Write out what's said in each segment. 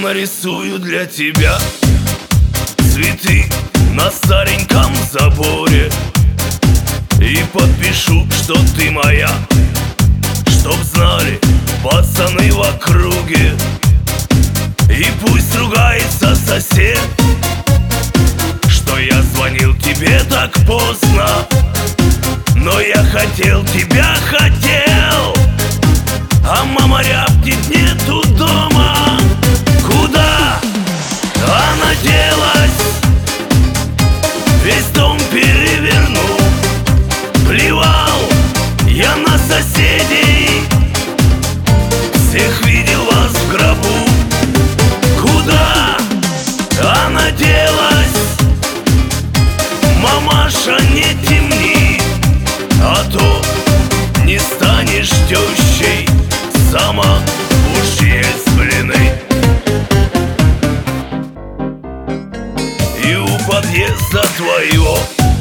нарисую для тебя цветы на стареньком заборе и подпишу, что ты моя, чтоб знали пацаны в округе. И пусть ругается сосед, что я звонил тебе так поздно, но я хотел, тебя хотел. А мама рявкнет, нету дома. Куда она делась? Весь дом перевернул. Плевал я на соседей, всех видел вас в гробу. Куда она делась? Мамаша, не темни, а то не станешь тещей. Сама уж есть блины. И у подъезда твоего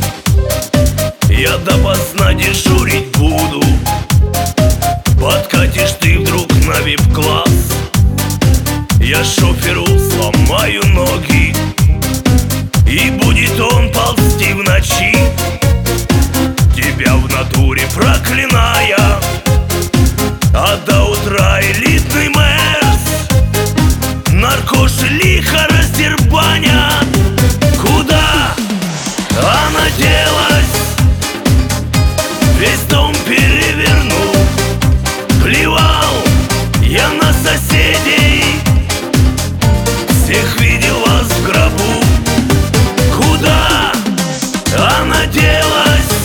я допоздна дежурить буду. Подкатишь ты вдруг на вип-класс, я шоферу сломаю ноги, и будет он ползти в ночи, тебя в натуре проклиная. А до утра элитный Мерс, наркоши лихо раздербаня. Куда она делась? Весь дом перевернул. Плевал я на соседей, всех видел вас в гробу. Куда она делась?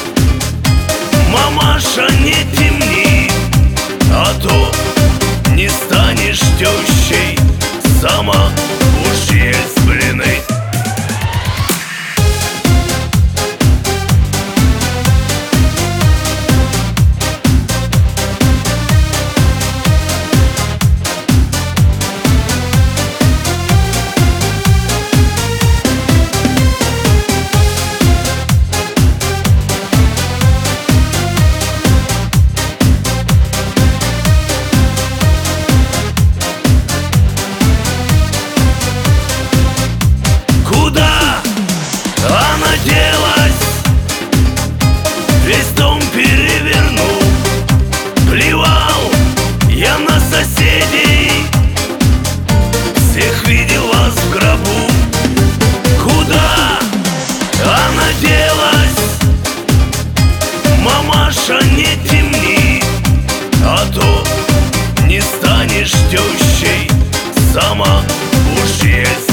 Мамаша, не темни, а то не станешь тещей. Сама уж есть блины. Весь дом перевернул. Плевал я на соседей, всех видел вас в гробу. Куда она делась? Мамаша, не темни, а то не станешь тещей. Сама уж есть